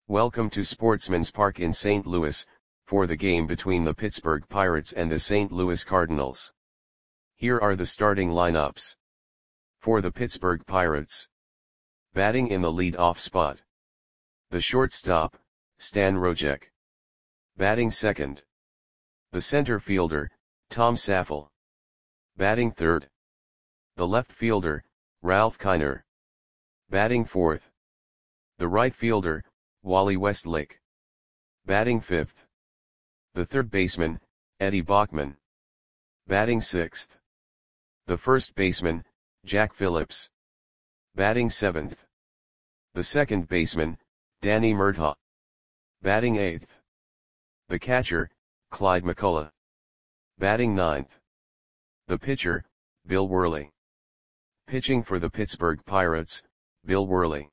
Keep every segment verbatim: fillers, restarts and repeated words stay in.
Welcome to Sportsman's Park in Saint Louis, for the game between the Pittsburgh Pirates and the Saint Louis Cardinals. Here are the starting lineups. For the Pittsburgh Pirates. Batting in the lead-off spot. The shortstop, Stan Rojek. Batting second. The center fielder, Tom Saffel. Batting third. The left fielder, Ralph Kiner. Batting fourth. The right fielder, Wally Westlake. Batting fifth. The third baseman, Eddie Bachman. Batting sixth. The first baseman, Jack Phillips. Batting seventh. The second baseman, Danny Murtaugh. Batting eighth. The catcher, Clyde McCullough. Batting ninth. The pitcher, Bill Worley. Pitching for the Pittsburgh Pirates, Bill Worley.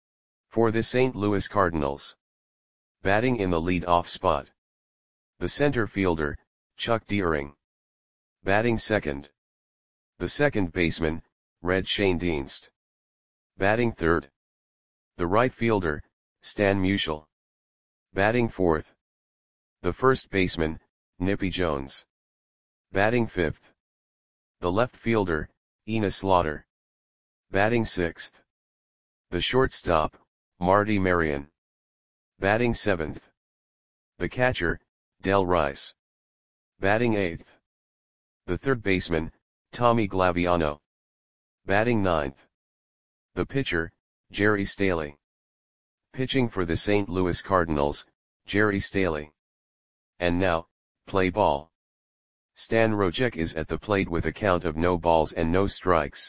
For the Saint Louis Cardinals. Batting in the lead-off spot. The center fielder, Chuck Deering. Batting second. The second baseman, Red Schoendienst. Batting third. The right fielder, Stan Musial. Batting fourth. The first baseman, Nippy Jones. Batting fifth. The left fielder, Enos Slaughter. Batting sixth. The shortstop, Marty Marion. Batting seventh. The catcher, Del Rice. Batting eighth. The third baseman, Tommy Glaviano. Batting ninth. The pitcher, Jerry Staley. Pitching for the Saint Louis Cardinals, Jerry Staley. And now, play ball. Stan Rojek is at the plate with a count of no balls and no strikes.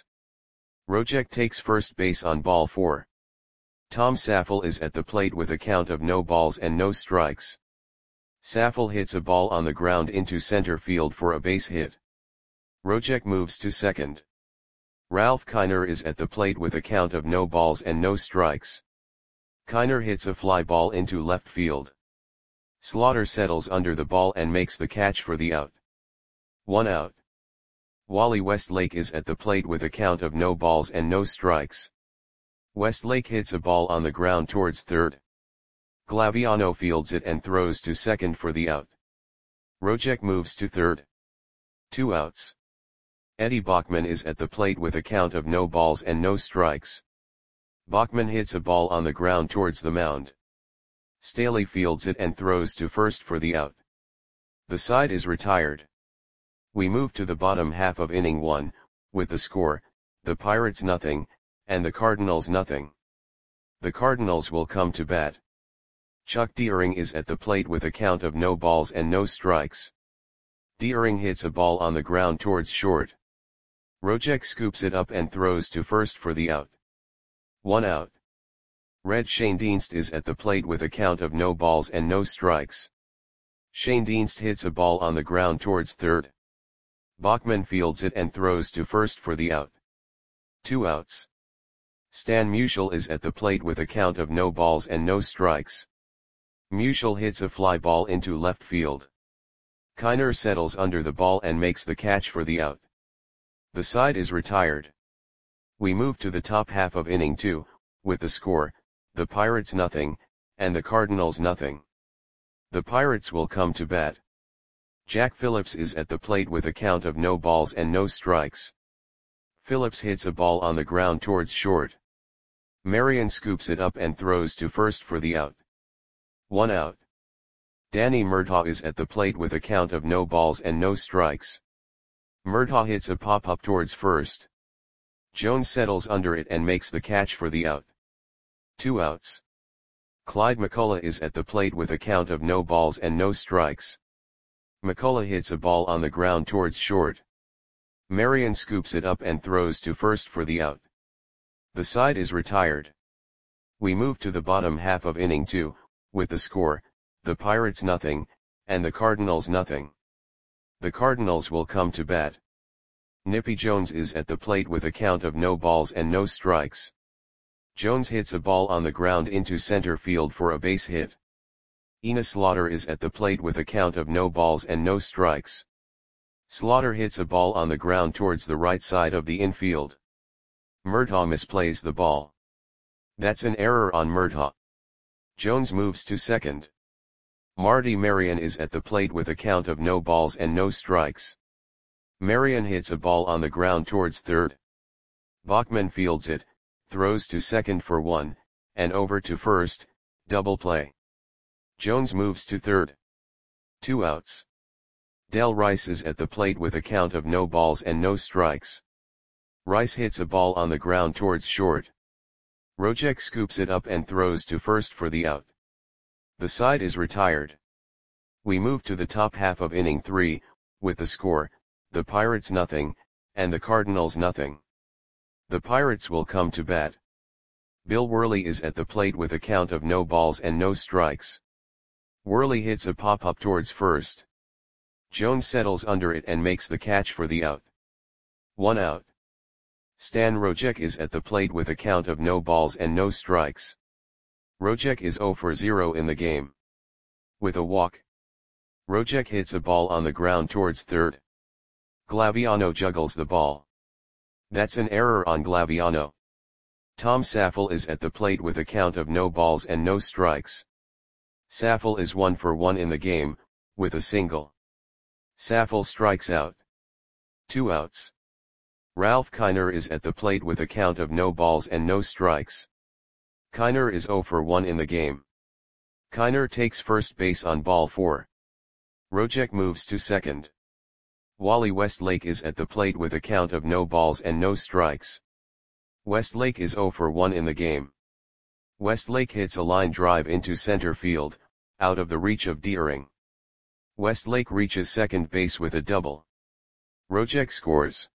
Rojek takes first base on ball four. Tom Saffel is at the plate with a count of no balls and no strikes. Saffel hits a ball on the ground into center field for a base hit. Rojek moves to second. Ralph Kiner is at the plate with a count of no balls and no strikes. Kiner hits a fly ball into left field. Slaughter settles under the ball and makes the catch for the out. One out. Wally Westlake is at the plate with a count of no balls and no strikes. Westlake hits a ball on the ground towards third. Glaviano fields it and throws to second for the out. Rojek moves to third. Two outs. Eddie Bachman is at the plate with a count of no balls and no strikes. Bachman hits a ball on the ground towards the mound. Staley fields it and throws to first for the out. The side is retired. We move to the bottom half of inning one, with the score, the Pirates nothing, and the Cardinals nothing. The Cardinals will come to bat. Chuck Deering is at the plate with a count of no balls and no strikes. Deering hits a ball on the ground towards short. Rojek scoops it up and throws to first for the out. One out. Red Schoendienst is at the plate with a count of no balls and no strikes. Schoendienst hits a ball on the ground towards third. Bachman fields it and throws to first for the out. Two outs. Stan Musial is at the plate with a count of no balls and no strikes. Musial hits a fly ball into left field. Kiner settles under the ball and makes the catch for the out. The side is retired. We move to the top half of inning two, with the score, the Pirates nothing, and the Cardinals nothing. The Pirates will come to bat. Jack Phillips is at the plate with a count of no balls and no strikes. Phillips hits a ball on the ground towards short. Marion scoops it up and throws to first for the out. One out. Danny Murtaugh is at the plate with a count of no balls and no strikes. Murtaugh hits a pop-up towards first. Jones settles under it and makes the catch for the out. Two outs. Clyde McCullough is at the plate with a count of no balls and no strikes. McCullough hits a ball on the ground towards short. Marion scoops it up and throws to first for the out. The side is retired. We move to the bottom half of inning two, with the score, the Pirates nothing, and the Cardinals nothing. The Cardinals will come to bat. Nippy Jones is at the plate with a count of no balls and no strikes. Jones hits a ball on the ground into center field for a base hit. Enos Slaughter is at the plate with a count of no balls and no strikes. Slaughter hits a ball on the ground towards the right side of the infield. Murtaugh misplays the ball. That's an error on Murtaugh. Jones moves to second. Marty Marion is at the plate with a count of no balls and no strikes. Marion hits a ball on the ground towards third. Bachman fields it, throws to second for one, and over to first, double play. Jones moves to third. Two outs. Del Rice is at the plate with a count of no balls and no strikes. Rice hits a ball on the ground towards short. Rojek scoops it up and throws to first for the out. The side is retired. We move to the top half of inning three, with the score, the Pirates nothing, and the Cardinals nothing. The Pirates will come to bat. Bill Worley is at the plate with a count of no balls and no strikes. Worley hits a pop-up towards first. Jones settles under it and makes the catch for the out. One out. Stan Rojek is at the plate with a count of no balls and no strikes. Rojek is zero for zero in the game. With a walk. Rojek hits a ball on the ground towards third. Glaviano juggles the ball. That's an error on Glaviano. Tom Saffel is at the plate with a count of no balls and no strikes. Saffel is one for one in the game, with a single. Saffel strikes out. Two outs. Ralph Kiner is at the plate with a count of no balls and no strikes. Kiner is zero for one in the game. Kiner takes first base on ball four. Rojek moves to second. Wally Westlake is at the plate with a count of no balls and no strikes. Westlake is zero for one in the game. Westlake hits a line drive into center field, out of the reach of Deering. Westlake reaches second base with a double. Rojek scores.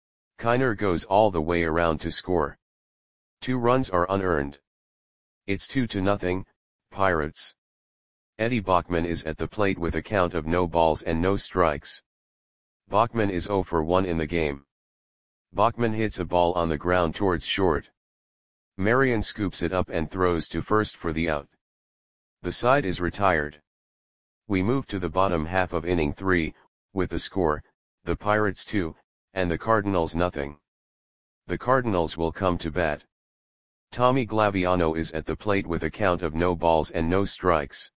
Kiner goes all the way around to score. Two runs are unearned. It's two to nothing, Pirates. Eddie Bachman is at the plate with a count of no balls and no strikes. Bachman is zero for one in the game. Bachman hits a ball on the ground towards short. Marion scoops it up and throws to first for the out. The side is retired. We move to the bottom half of inning three, with the score, the Pirates two, and the Cardinals nothing. The Cardinals will come to bat. Tommy Glaviano is at the plate with a count of no balls and no strikes.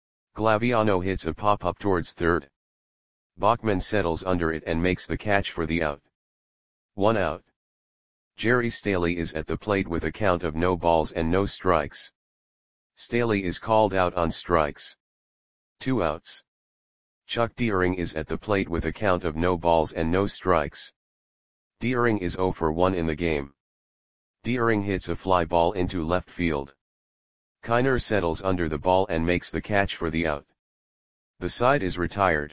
Glaviano hits a pop-up towards third. Bachman settles under it and makes the catch for the out. One out. Jerry Staley is at the plate with a count of no balls and no strikes. Staley is called out on strikes. Two outs. Chuck Deering is at the plate with a count of no balls and no strikes. Deering is zero for one in the game. Deering hits a fly ball into left field. Kiner settles under the ball and makes the catch for the out. The side is retired.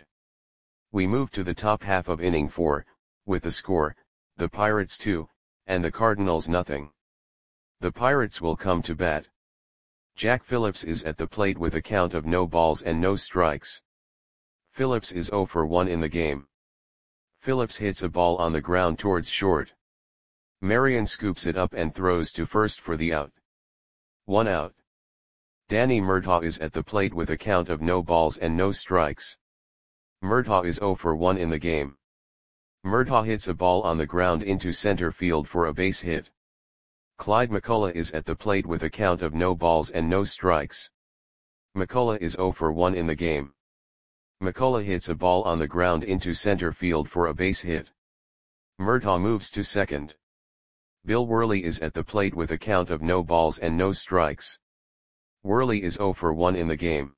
We move to the top half of inning four, with the score, the Pirates two, and the Cardinals nothing. The Pirates will come to bat. Jack Phillips is at the plate with a count of no balls and no strikes. Phillips is zero for one in the game. Phillips hits a ball on the ground towards short. Marion scoops it up and throws to first for the out. One out. Danny Murtaugh is at the plate with a count of no balls and no strikes. Murtaugh is zero for one in the game. Murtaugh hits a ball on the ground into center field for a base hit. Clyde McCullough is at the plate with a count of no balls and no strikes. McCullough is zero for one in the game. McCullough hits a ball on the ground into center field for a base hit. Murtaugh moves to second. Bill Worley is at the plate with a count of no balls and no strikes. Worley is zero for one in the game.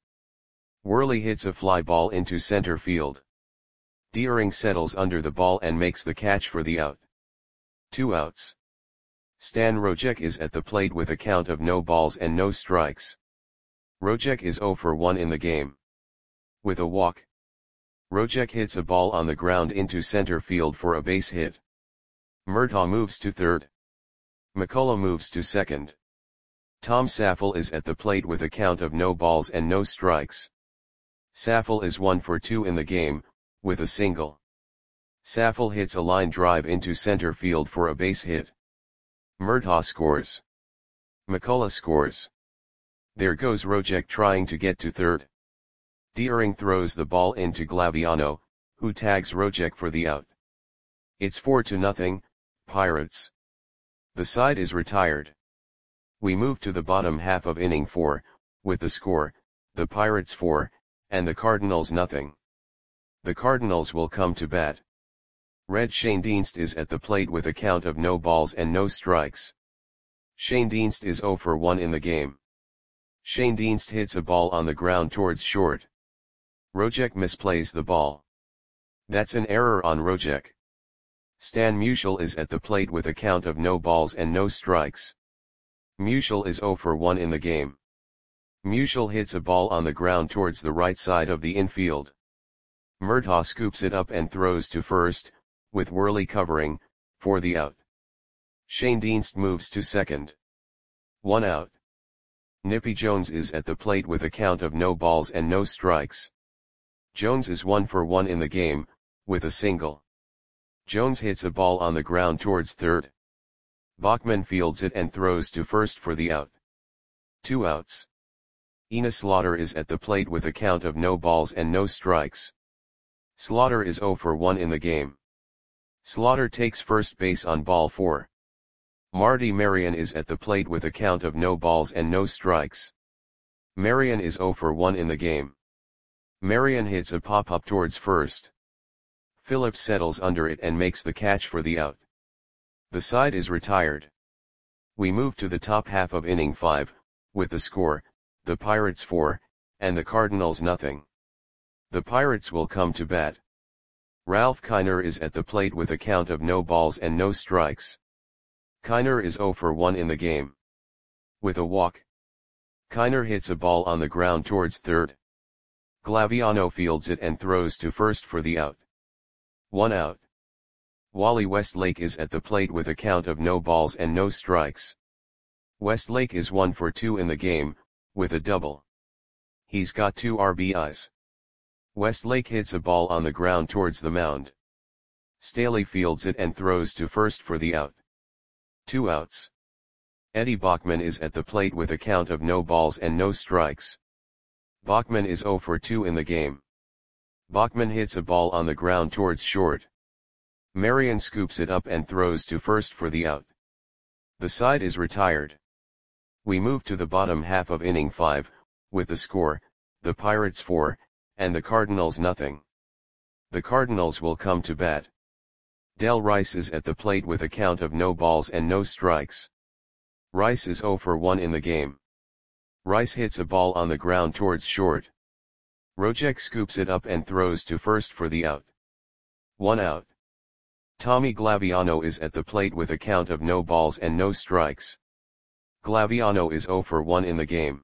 Worley hits a fly ball into center field. Deering settles under the ball and makes the catch for the out. Two outs. Stan Rojek is at the plate with a count of no balls and no strikes. Rojek is zero for one in the game. With a walk. Rojek hits a ball on the ground into center field for a base hit. Murtaugh moves to third. McCullough moves to second. Tom Saffel is at the plate with a count of no balls and no strikes. Saffel is one for two in the game, with a single. Saffel hits a line drive into center field for a base hit. Murtaugh scores. McCullough scores. There goes Rojek trying to get to third. Deering throws the ball into Glaviano, who tags Rojek for the out. It's four to nothing, Pirates. The side is retired. We move to the bottom half of inning four, with the score, the Pirates four, and the Cardinals nothing. The Cardinals will come to bat. Red Schoendienst is at the plate with a count of no balls and no strikes. Schoendienst is zero for one in the game. Schoendienst hits a ball on the ground towards short. Rojek misplays the ball. That's an error on Rojek. Stan Musial is at the plate with a count of no balls and no strikes. Musial is zero for one in the game. Musial hits a ball on the ground towards the right side of the infield. Murtaugh scoops it up and throws to first, with Worley covering, for the out. Schoendienst moves to second. One out. Nippy Jones is at the plate with a count of no balls and no strikes. Jones is one for one in the game, with a single. Jones hits a ball on the ground towards third. Bachman fields it and throws to first for the out. Two outs. Enos Slaughter is at the plate with a count of no balls and no strikes. Slaughter is zero for one in the game. Slaughter takes first base on ball four. Marty Marion is at the plate with a count of no balls and no strikes. Marion is zero for one in the game. Marion hits a pop-up towards first. Phillips settles under it and makes the catch for the out. The side is retired. We move to the top half of inning five, with the score, the Pirates four, and the Cardinals nothing. The Pirates will come to bat. Ralph Kiner is at the plate with a count of no balls and no strikes. Kiner is zero for one in the game. With a walk. Kiner hits a ball on the ground towards third. Glaviano fields it and throws to first for the out. One out. Wally Westlake is at the plate with a count of no balls and no strikes. Westlake is one for two in the game, with a double. He's got two R B Is. Westlake hits a ball on the ground towards the mound. Staley fields it and throws to first for the out. Two outs. Eddie Bachman is at the plate with a count of no balls and no strikes. Bachman is zero for two in the game. Bachman hits a ball on the ground towards short. Marion scoops it up and throws to first for the out. The side is retired. We move to the bottom half of inning five, with the score, the Pirates four, and the Cardinals nothing. The Cardinals will come to bat. Del Rice is at the plate with a count of no balls and no strikes. Rice is zero for one in the game. Rice hits a ball on the ground towards short. Rojek scoops it up and throws to first for the out. One out. Tommy Glaviano is at the plate with a count of no balls and no strikes. Glaviano is zero for one in the game.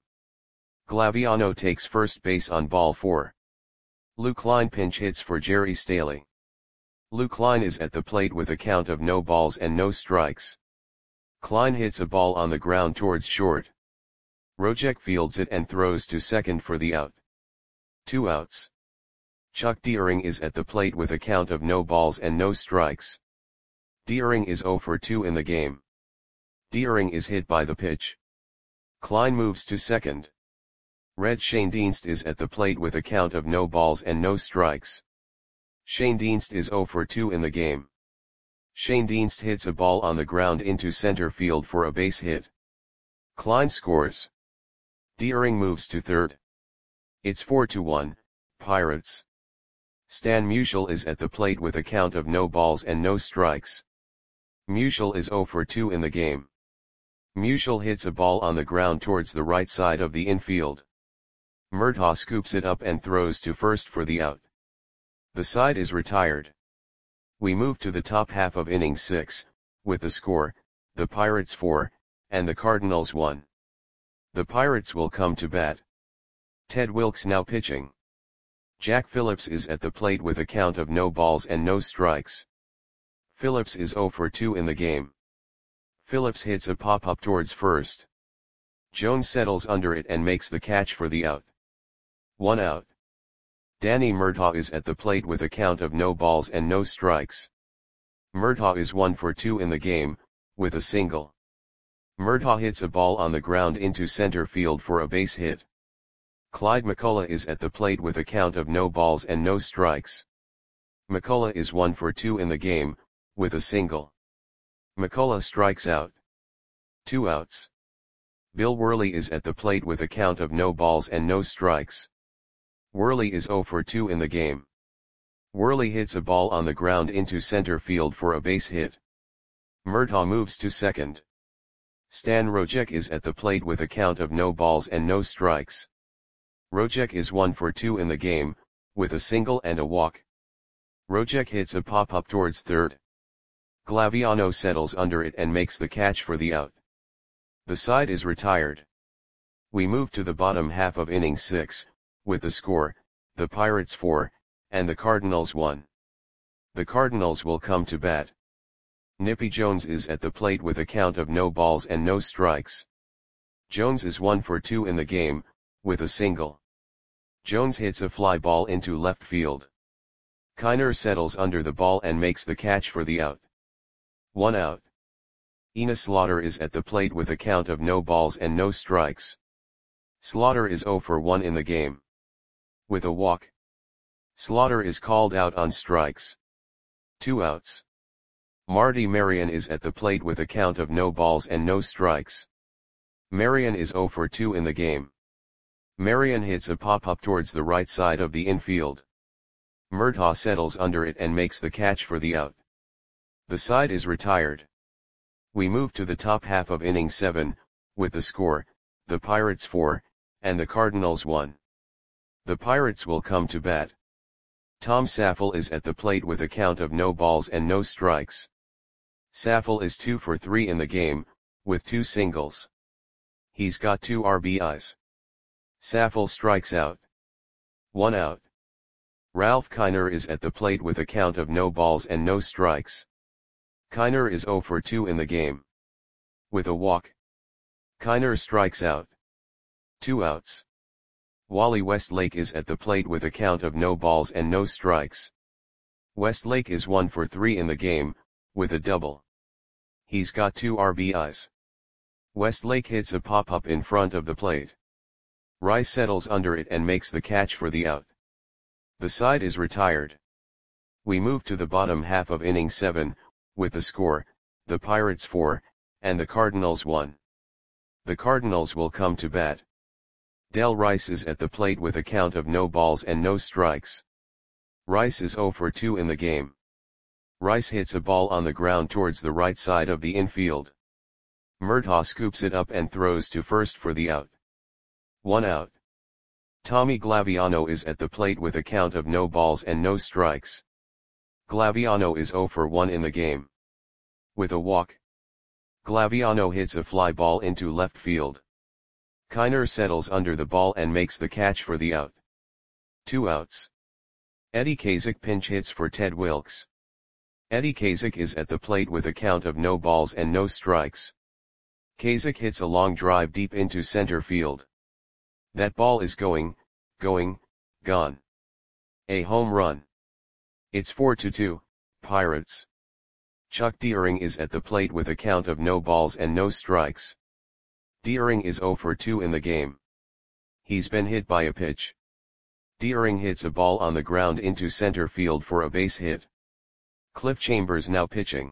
Glaviano takes first base on ball four. Lou Klein pinch hits for Jerry Staley. Lou Klein is at the plate with a count of no balls and no strikes. Klein hits a ball on the ground towards short. Rojek fields it and throws to second for the out. Two outs. Chuck Deering is at the plate with a count of no balls and no strikes. Deering is zero for two in the game. Deering is hit by the pitch. Klein moves to second. Red Schoendienst is at the plate with a count of no balls and no strikes. Schoendienst is zero for two in the game. Schoendienst hits a ball on the ground into center field for a base hit. Klein scores. Deering moves to third. It's four to one, Pirates. Stan Musial is at the plate with a count of no balls and no strikes. Musial is zero for two in the game. Musial hits a ball on the ground towards the right side of the infield. Murtaugh scoops it up and throws to first for the out. The side is retired. We move to the top half of inning six, with the score, the Pirates four, and the Cardinals one. The Pirates will come to bat. Ted Wilkes now pitching. Jack Phillips is at the plate with a count of no balls and no strikes. Phillips is zero for two in the game. Phillips hits a pop-up towards first. Jones settles under it and makes the catch for the out. One out. Danny Murtaugh is at the plate with a count of no balls and no strikes. Murtaugh is one for two in the game, with a single. Murtaugh hits a ball on the ground into center field for a base hit. Clyde McCullough is at the plate with a count of no balls and no strikes. McCullough is one for two in the game, with a single. McCullough strikes out. Two outs. Bill Worley is at the plate with a count of no balls and no strikes. Worley is zero for two in the game. Worley hits a ball on the ground into center field for a base hit. Murtaugh moves to second. Stan Rojek is at the plate with a count of no balls and no strikes. Rojek is one for two in the game, with a single and a walk. Rojek hits a pop-up towards third. Glaviano settles under it and makes the catch for the out. The side is retired. We move to the bottom half of inning six, with the score, the Pirates four, and the Cardinals one. The Cardinals will come to bat. Nippy Jones is at the plate with a count of no balls and no strikes. Jones is one for two in the game, with a single. Jones hits a fly ball into left field. Kiner settles under the ball and makes the catch for the out. One out. Enos Slaughter is at the plate with a count of no balls and no strikes. Slaughter is zero for one in the game. With a walk. Slaughter is called out on strikes. Two outs. Marty Marion is at the plate with a count of no balls and no strikes. Marion is zero for two in the game. Marion hits a pop-up towards the right side of the infield. Murtaugh settles under it and makes the catch for the out. The side is retired. We move to the top half of inning seven, with the score, the Pirates four, and the Cardinals one. The Pirates will come to bat. Tom Saffel is at the plate with a count of no balls and no strikes. Saffel is two for three in the game, with two singles. He's got two R B Is. Saffel strikes out. One out. Ralph Kiner is at the plate with a count of no balls and no strikes. Kiner is zero for two in the game. With a walk. Kiner strikes out. Two outs. Wally Westlake is at the plate with a count of no balls and no strikes. Westlake is one for three in the game, with a double. He's got two R B Is. Westlake hits a pop-up in front of the plate. Rice settles under it and makes the catch for the out. The side is retired. We move to the bottom half of inning seven, with the score, the Pirates four, and the Cardinals one. The Cardinals will come to bat. Del Rice is at the plate with a count of no balls and no strikes. Rice is zero for two in the game. Rice hits a ball on the ground towards the right side of the infield. Murtaugh scoops it up and throws to first for the out. One out. Tommy Glaviano is at the plate with a count of no balls and no strikes. Glaviano is zero for one in the game. With a walk. Glaviano hits a fly ball into left field. Kiner settles under the ball and makes the catch for the out. Two outs. Eddie Kazak pinch hits for Ted Wilkes. Eddie Kazak is at the plate with a count of no balls and no strikes. Kazak hits a long drive deep into center field. That ball is going, going, gone. A home run. It's four to two, Pirates. Chuck Deering is at the plate with a count of no balls and no strikes. Deering is zero for two in the game. He's been hit by a pitch. Deering hits a ball on the ground into center field for a base hit. Cliff Chambers now pitching.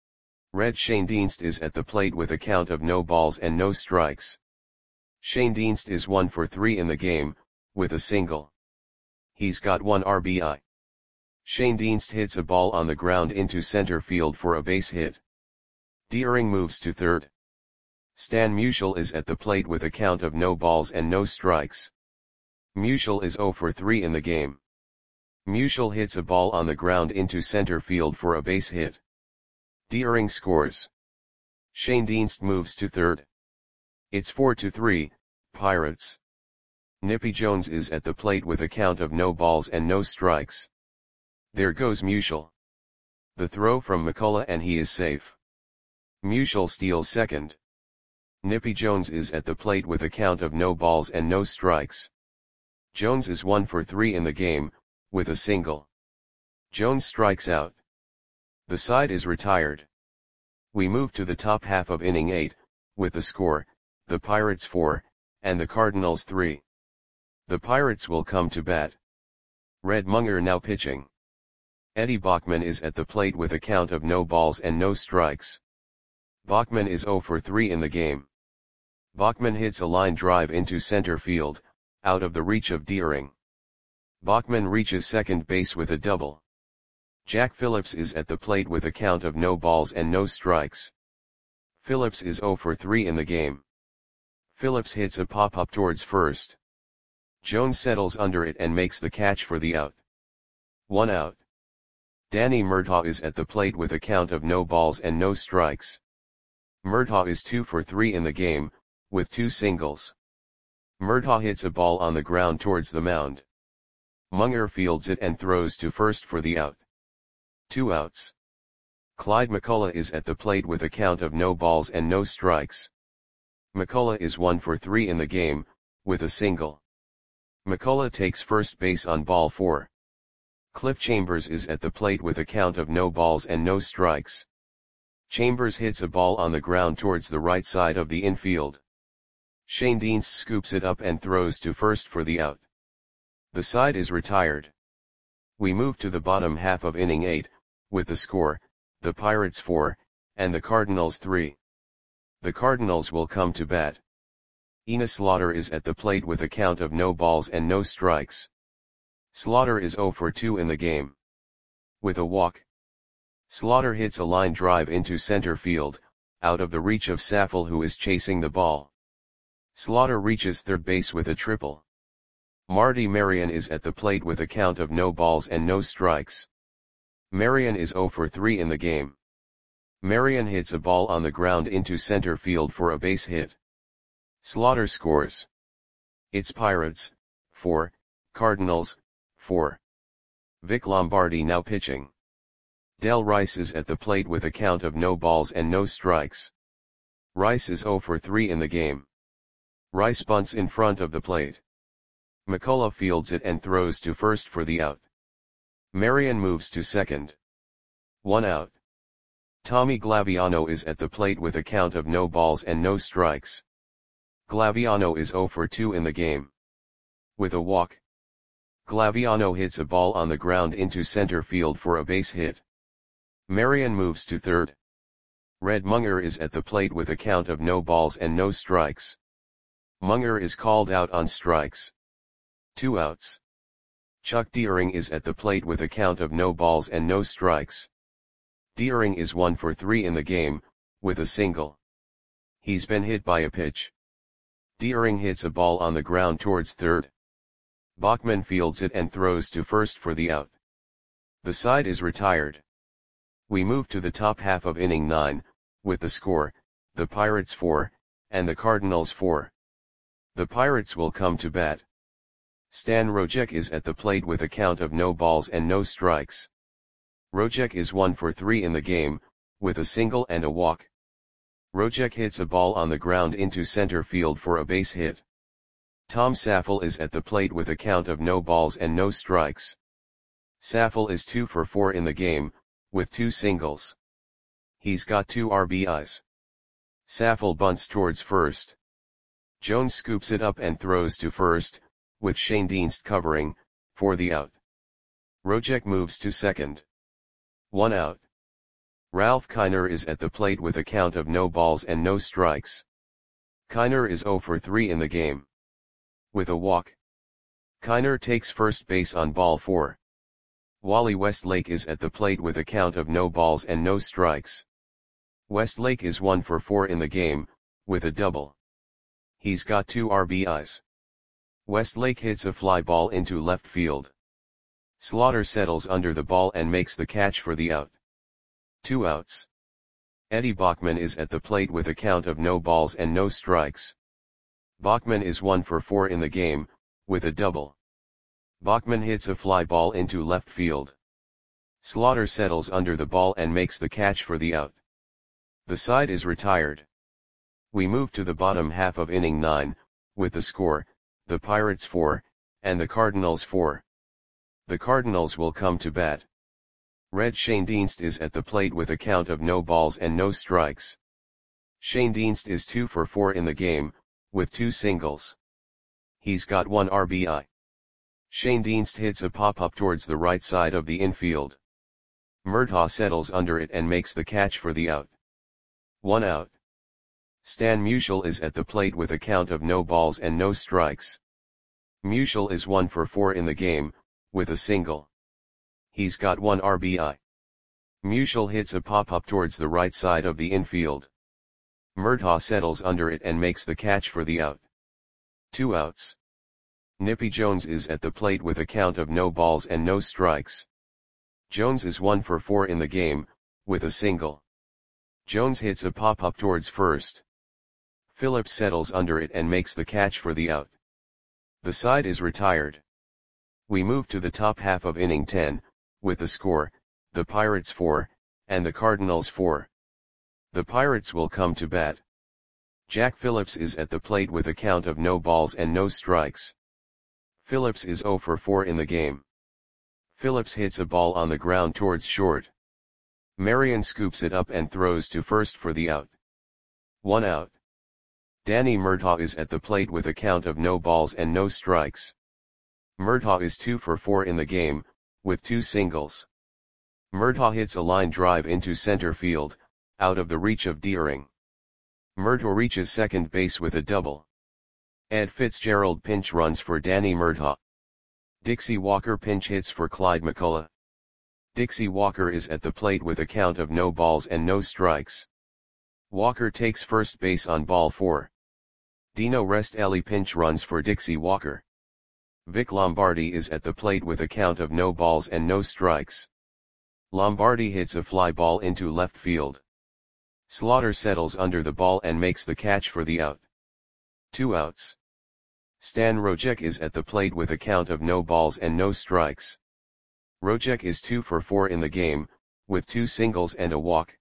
Red Schoendienst is at the plate with a count of no balls and no strikes. Schoendienst is one for three in the game, with a single. He's got one R B I. Schoendienst hits a ball on the ground into center field for a base hit. Deering moves to third. Stan Musial is at the plate with a count of no balls and no strikes. Musial is zero for three in the game. Musial hits a ball on the ground into center field for a base hit. Deering scores. Schoendienst moves to third. It's four to three, Pirates. Nippy Jones is at the plate with a count of no balls and no strikes. There goes Musial. The throw from McCullough and he is safe. Musial steals second. Nippy Jones is at the plate with a count of no balls and no strikes. Jones is one for three in the game, with a single. Jones strikes out. The side is retired. We move to the top half of inning eight, with the score, the Pirates four, and the Cardinals three. The Pirates will come to bat. Red Munger now pitching. Eddie Bachman is at the plate with a count of no balls and no strikes. Bachman is zero for three in the game. Bachman hits a line drive into center field, out of the reach of Deering. Bachman reaches second base with a double. Jack Phillips is at the plate with a count of no balls and no strikes. Phillips is zero for three in the game. Phillips hits a pop-up towards first. Jones settles under it and makes the catch for the out. One out. Danny Murtaugh is at the plate with a count of no balls and no strikes. Murtaugh is two for three in the game, with two singles. Murtaugh hits a ball on the ground towards the mound. Munger fields it and throws to first for the out. Two outs. Clyde McCullough is at the plate with a count of no balls and no strikes. McCullough is one for three in the game, with a single. McCullough takes first base on ball four. Cliff Chambers is at the plate with a count of no balls and no strikes. Chambers hits a ball on the ground towards the right side of the infield. Shane Dienst scoops it up and throws to first for the out. The side is retired. We move to the bottom half of inning eight, with the score, the Pirates four, and the Cardinals three. The Cardinals will come to bat. Enos Slaughter is at the plate with a count of no balls and no strikes. Slaughter is zero for two in the game. With a walk. Slaughter hits a line drive into center field, out of the reach of Saffold, who is chasing the ball. Slaughter reaches third base with a triple. Marty Marion is at the plate with a count of no balls and no strikes. Marion is zero for three in the game. Marion hits a ball on the ground into center field for a base hit. Slaughter scores. It's Pirates, four, Cardinals, four. Vic Lombardi now pitching. Del Rice is at the plate with a count of no balls and no strikes. Rice is zero for three in the game. Rice bunts in front of the plate. McCullough fields it and throws to first for the out. Marion moves to second. One out. Tommy Glaviano is at the plate with a count of no balls and no strikes. Glaviano is zero for two in the game. With a walk. Glaviano hits a ball on the ground into center field for a base hit. Marion moves to third. Red Munger is at the plate with a count of no balls and no strikes. Munger is called out on strikes. Two outs. Chuck Deering is at the plate with a count of no balls and no strikes. Deering is one for three in the game, with a single. He's been hit by a pitch. Deering hits a ball on the ground towards third. Bachman fields it and throws to first for the out. The side is retired. We move to the top half of inning nine, with the score, the Pirates four, and the Cardinals four. The Pirates will come to bat. Stan Rojek is at the plate with a count of no balls and no strikes. Rojek is one for three in the game, with a single and a walk. Rojek hits a ball on the ground into center field for a base hit. Tom Saffold is at the plate with a count of no balls and no strikes. Saffold is two for four in the game, with two singles. He's got two R B Is. Saffold bunts towards first. Jones scoops it up and throws to first, with Shane Dienst covering, for the out. Rojek moves to second. One out. Ralph Kiner is at the plate with a count of no balls and no strikes. Kiner is zero for three in the game. With a walk. Kiner takes first base on ball four. Wally Westlake is at the plate with a count of no balls and no strikes. Westlake is one for four in the game, with a double. He's got two R B Is. Westlake hits a fly ball into left field. Slaughter settles under the ball and makes the catch for the out. Two outs. Eddie Bachman is at the plate with a count of no balls and no strikes. Bachman is one for four in the game, with a double. Bachman hits a fly ball into left field. Slaughter settles under the ball and makes the catch for the out. The side is retired. We move to the bottom half of inning nine, with the score, the Pirates four, and the Cardinals four. The Cardinals will come to bat. Red Shane Dienst is at the plate with a count of no balls and no strikes. Shane Dienst is two for four in the game, with two singles. He's got one R B I. Shane Dienst hits a pop-up towards the right side of the infield. Murtaugh settles under it and makes the catch for the out. One out. Stan Musial is at the plate with a count of no balls and no strikes. Musial is one for four in the game, with a single. He's got one R B I. Musial hits a pop-up towards the right side of the infield. Murtaugh settles under it and makes the catch for the out. Two outs. Nippy Jones is at the plate with a count of no balls and no strikes. Jones is one for four in the game, with a single. Jones hits a pop-up towards first. Phillips settles under it and makes the catch for the out. The side is retired. We move to the top half of inning ten, with the score, the Pirates four, and the Cardinals four. The Pirates will come to bat. Jack Phillips is at the plate with a count of no balls and no strikes. Phillips is zero for four in the game. Phillips hits a ball on the ground towards short. Marion scoops it up and throws to first for the out. One out. Danny Murtaugh is at the plate with a count of no balls and no strikes. Murtaugh is two for four in the game, with two singles. Murtaugh hits a line drive into center field, out of the reach of Deering. Murtaugh reaches second base with a double. Ed Fitzgerald pinch runs for Danny Murtaugh. Dixie Walker pinch hits for Clyde McCullough. Dixie Walker is at the plate with a count of no balls and no strikes. Walker takes first base on ball four. Dino Restelli pinch runs for Dixie Walker. Vic Lombardi is at the plate with a count of no balls and no strikes. Lombardi hits a fly ball into left field. Slaughter settles under the ball and makes the catch for the out. Two outs. Stan Rojek is at the plate with a count of no balls and no strikes. Rojek is two for four in the game, with two singles and a walk.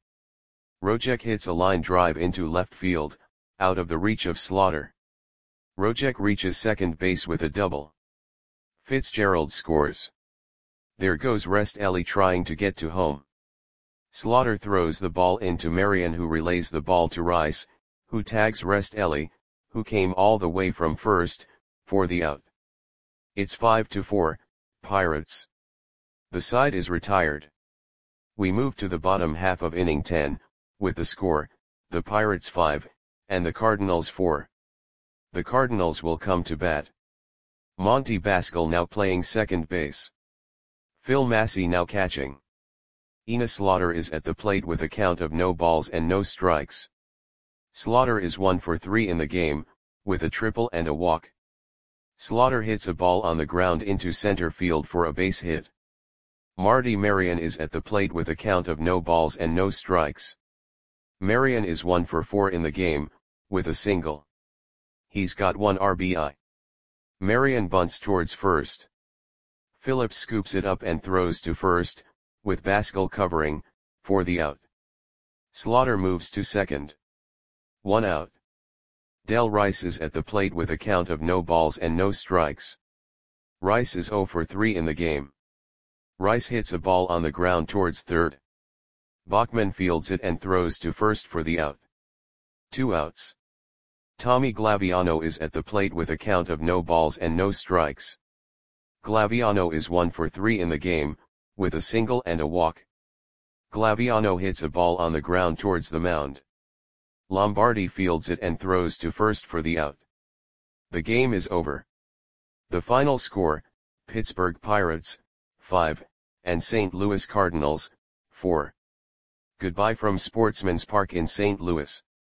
Rojek hits a line drive into left field, out of the reach of Slaughter. Rojek reaches second base with a double. Fitzgerald scores. There goes Restelli trying to get to home. Slaughter throws the ball into Marion, who relays the ball to Rice, who tags Restelli, who came all the way from first, for the out. It's five to four, Pirates. The side is retired. We move to the bottom half of inning ten, with the score, the Pirates five, and the Cardinals four. The Cardinals will come to bat. Monty Baskel now playing second base. Phil Massey now catching. Ina Slaughter is at the plate with a count of no balls and no strikes. Slaughter is one for three in the game, with a triple and a walk. Slaughter hits a ball on the ground into center field for a base hit. Marty Marion is at the plate with a count of no balls and no strikes. Marion is one for four in the game, with a single. He's got one R B I. Marion bunts towards first. Phillips scoops it up and throws to first, with Baskel covering, for the out. Slaughter moves to second. One out. Del Rice is at the plate with a count of no balls and no strikes. Rice is zero for three in the game. Rice hits a ball on the ground towards third. Bachman fields it and throws to first for the out. Two outs. Tommy Glaviano is at the plate with a count of no balls and no strikes. Glaviano is one for three in the game, with a single and a walk. Glaviano hits a ball on the ground towards the mound. Lombardi fields it and throws to first for the out. The game is over. The final score, Pittsburgh Pirates, five, and Saint Louis Cardinals, four. Goodbye from Sportsman's Park in Saint Louis.